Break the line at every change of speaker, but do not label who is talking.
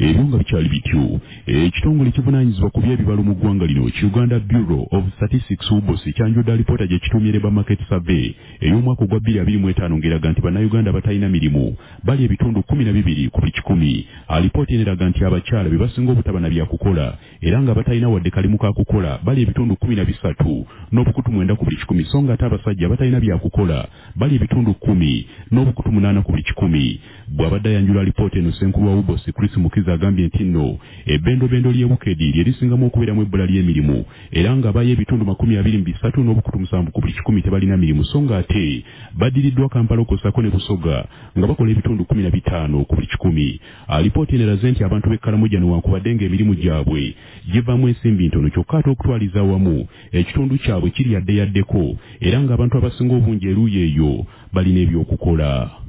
ebyo nga bikyali bityo ekitongole kivunaanyizibwa ku by'ebibalo mu ggwanga lino Uganda Bureau of Statistics UBOS kyanjudde alipoota gye kitumye Labour Market Survey ey'omwaka ogwa 2025 ng'eraga nti bannayuganda batalina mirimu bali ebitundu 12 ku buli 100. Alipoota eneraga nti abakyala be basinga obutaba na byakukola era nga batalina wadde kalimu ka kukola bali ebitundu 13 n'obukutu 9 ku buli 100 so nga ate abasajja batalina byakukola bali ebitundu 10 n'obukutu 8 ku buli 100. Bw'abadde ayanjula alipoota eno Ssenkulu wa UBOS Chris Mukiza agambye nti nno ebbendobendo ly'ebukedi lye lisingamu okubeeramu ebbula ly'emirimu era nga bayo ebitundu 23 n'obukutu 7 ku buli 100 tebalina mirimu so nga ate badiriddwa Kampala okosako ne Busoga nga bakola ebitundu 15 ku buli 100. Alipoota eneraze nti abantu b'Ekaramoja newankubadde ng'emirimu gyabwe givaamu ensimbi ntono kyokka ate okutwaliza awamu ekitundu kyabwe kiri yaddeyaddeko era ng'abantu abasinga obungi eruuyi eyo balina ebyokukola.